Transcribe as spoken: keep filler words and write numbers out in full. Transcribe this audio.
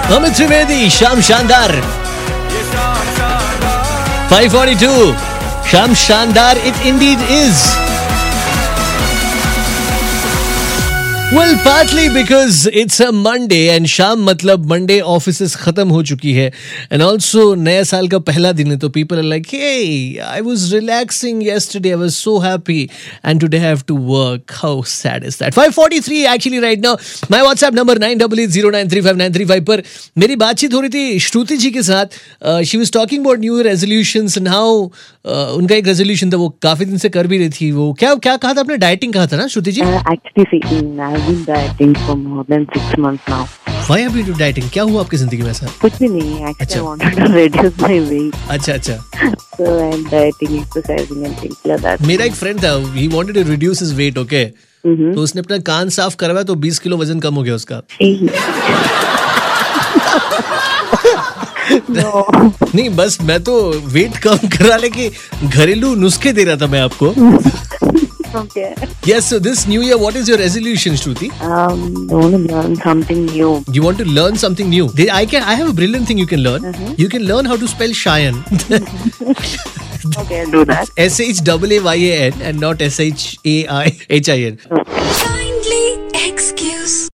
अमित त्रिवेदी, शाम शानदार। five forty-two, शाम शानदार it indeed is. Well, partly because it's a Monday and शाम मतलब Monday offices खत्म हो चुकी है and also नया साल का पहला दिन है तो people are like, hey, I was relaxing yesterday, I was so happy and today I have to work. How sad is that? five forty-three actually right now. My WhatsApp number nine eight eight zero nine three five nine three five पर मेरी बातचीत हो रही थी श्रुति जी के साथ. uh, She was talking about New Year resolutions and how uh, उनका एक resolution था वो काफी दिन से कर भी रही थी. वो क्या क्या कहा था आपने? डाइटिंग कहा था ना श्रुति जी? uh, Actually see, I've been dieting for more than six months now. Why have you been dieting? क्या हुआ आपकी जिंदगी में ऐसा? कुछ भी नहीं. Actually, अच्छा. I wanted to reduce my weight. अच्छा अच्छा. So I'm dieting, exercising and things like that. मेरा एक फ्रेंड था, he wanted to reduce his weight, okay? Mm-hmm. तो उसने अपना कान साफ करवाया तो बीस किलो वजन कम हो गया उसका. No. नहीं बस मैं तो वेट कम कराने के घरेलू नुस्खे दे रहा था मैं आपको. Okay. Yes, so this new year, what is your resolution, Shruti? Um, I want to learn something new. You want to learn something new? They- I can. I have a brilliant thing you can learn. Uh-huh. You can learn how to spell Cheyenne. Okay, I'll do that. S H A A Y A N and not S H A I H I N. Kindly excuse.